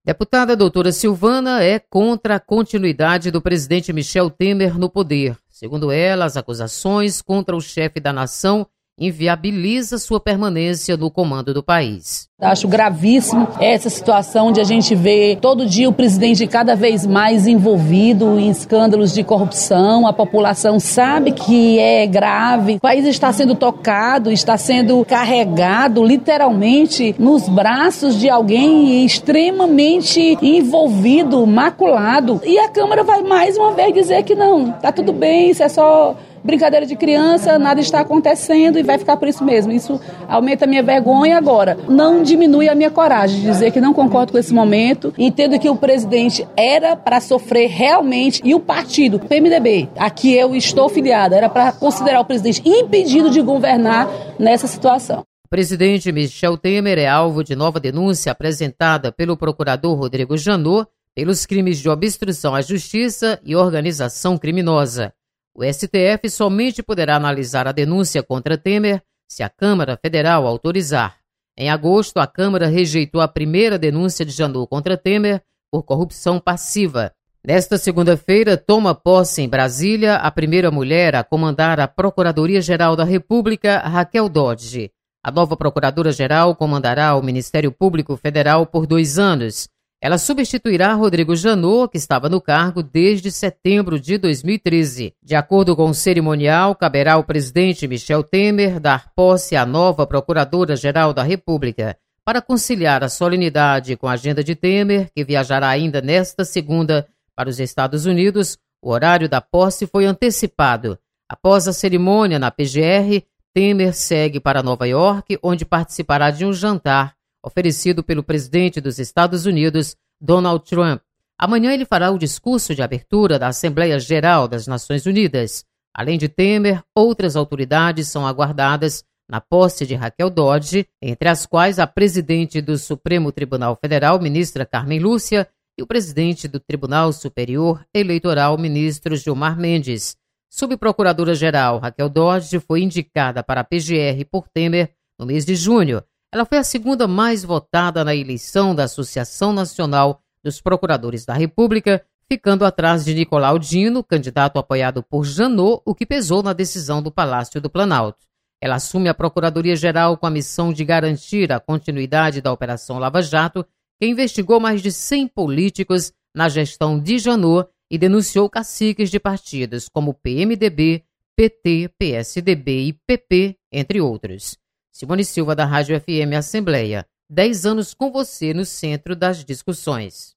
Deputada doutora Silvana é contra a continuidade do presidente Michel Temer no poder. Segundo ela, as acusações contra o chefe da nação inviabiliza sua permanência no comando do país. Acho gravíssimo essa situação de a gente ver todo dia o presidente cada vez mais envolvido em escândalos de corrupção. A população sabe que é grave. O país está sendo tocado, está sendo carregado literalmente nos braços de alguém extremamente envolvido, maculado. E a Câmara vai mais uma vez dizer que não, tá tudo bem, isso é só brincadeira de criança, nada está acontecendo e vai ficar por isso mesmo. Isso aumenta a minha vergonha agora. Não diminui a minha coragem de dizer que não concordo com esse momento. Entendo que o presidente era para sofrer realmente, e o partido, PMDB, a que eu estou filiada, era para considerar o presidente impedido de governar nessa situação. O presidente Michel Temer é alvo de nova denúncia apresentada pelo procurador Rodrigo Janot pelos crimes de obstrução à justiça e organização criminosa. O STF somente poderá analisar a denúncia contra Temer se a Câmara Federal autorizar. Em agosto, a Câmara rejeitou a primeira denúncia de Janot contra Temer por corrupção passiva. Nesta segunda-feira, toma posse em Brasília a primeira mulher a comandar a Procuradoria-Geral da República, Raquel Dodge. A nova Procuradora-Geral comandará o Ministério Público Federal por 2 anos. Ela substituirá Rodrigo Janot, que estava no cargo desde setembro de 2013. De acordo com o cerimonial, caberá ao presidente Michel Temer dar posse à nova Procuradora-Geral da República. Para conciliar a solenidade com a agenda de Temer, que viajará ainda nesta segunda para os Estados Unidos, o horário da posse foi antecipado. Após a cerimônia na PGR, Temer segue para Nova York, onde participará de um jantar oferecido pelo presidente dos Estados Unidos, Donald Trump. Amanhã ele fará o discurso de abertura da Assembleia Geral das Nações Unidas. Além de Temer, outras autoridades são aguardadas na posse de Raquel Dodge, entre as quais a presidente do Supremo Tribunal Federal, ministra Carmen Lúcia, e o presidente do Tribunal Superior Eleitoral, ministro Gilmar Mendes. Subprocuradora-geral Raquel Dodge foi indicada para a PGR por Temer no mês de junho. Ela foi a segunda mais votada na eleição da Associação Nacional dos Procuradores da República, ficando atrás de Nicolau Dino, candidato apoiado por Janot, o que pesou na decisão do Palácio do Planalto. Ela assume a Procuradoria-Geral com a missão de garantir a continuidade da Operação Lava Jato, que investigou mais de 100 políticos na gestão de Janot e denunciou caciques de partidos como PMDB, PT, PSDB e PP, entre outros. Simone Silva, da Rádio FM Assembleia. 10 anos com você no centro das discussões.